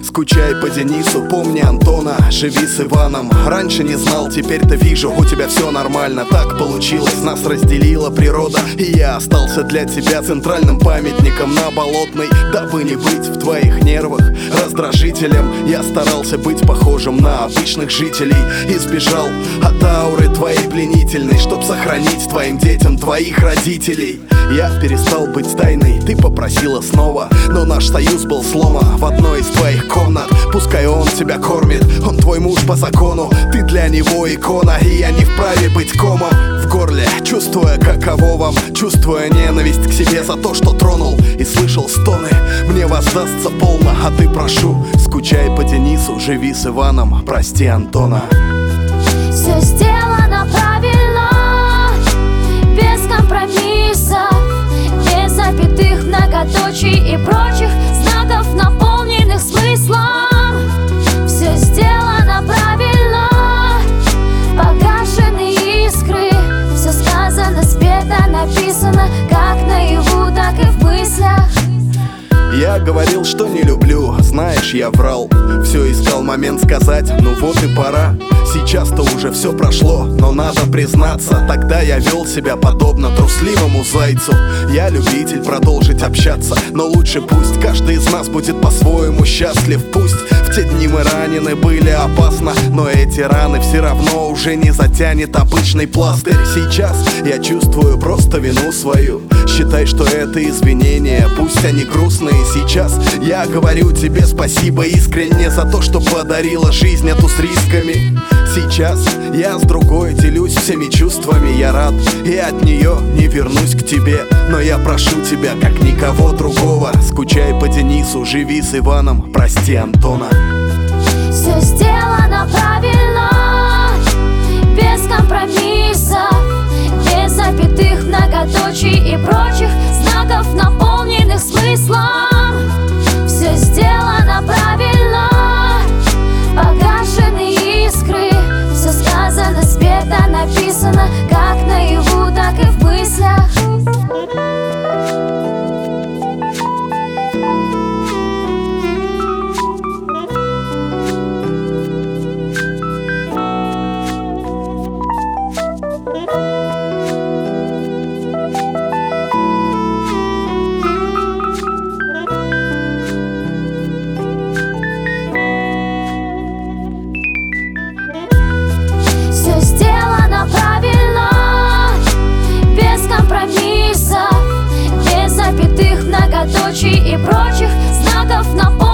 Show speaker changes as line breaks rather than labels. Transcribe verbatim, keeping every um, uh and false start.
Скучай по Денису, помни Антона, живи с Иваном. Раньше не знал, теперь-то вижу, у тебя все нормально. Так получилось, нас разделила природа, и я остался для тебя центральным памятником на Болотной. Дабы не быть в твоих нервах раздражителем, я старался быть похожим на обычных жителей. Избежал от ауры твоей пленительной, чтоб сохранить твоим детям твоих родителей. Я перестал быть тайной, ты попросила снова, но наш союз был сломан в одной из твоих комнат. Пускай он тебя кормит, он твой муж по закону, ты для него икона, и я не вправе быть комом в горле, чувствуя каково вам, чувствуя ненависть к себе за то, что тронул и слышал стоны. Мне воздастся полно, а ты прошу, скучай по Денису, живи с Иваном, прости Антона.
Все сделано правильно, без компромиссов, без запятых, многоточий и прочих знаков, наполненных смыслом. Все сделано правильно, погашены искры, все сказано, спето, написано, как наяву, так и в мыслях.
Я говорил, что не люблю, знаешь, я врал. Все искал момент сказать, ну вот и пора. Сейчас-то уже все прошло, но надо признаться, тогда я вел себя подобно трусливому зайцу. Я любитель продолжить общаться, но лучше пусть каждый из нас будет по-своему счастлив. Пусть в те дни мы ранены были опасно, но эти раны все равно уже не затянет обычный пластырь. Сейчас я чувствую просто вину свою, считай, что это извинения, пусть они грустные. Сейчас я говорю тебе спасибо искренне за то, что подарила жизнь эту с рисками. Сейчас я с другой делюсь всеми чувствами, я рад, и от нее не вернусь к тебе. Но я прошу тебя, как никого другого, скучай по Денису, живи с Иваном, прости Антона.
Все сделано правильно, без компромиссов, без запятых, многоточий и прочих знаков, наполненных смыслом. Все сделано правильно, погашены искры, все сказано, спето, написано, как наяву, так и в мыслях. Многоточий и прочих знаков, наполненных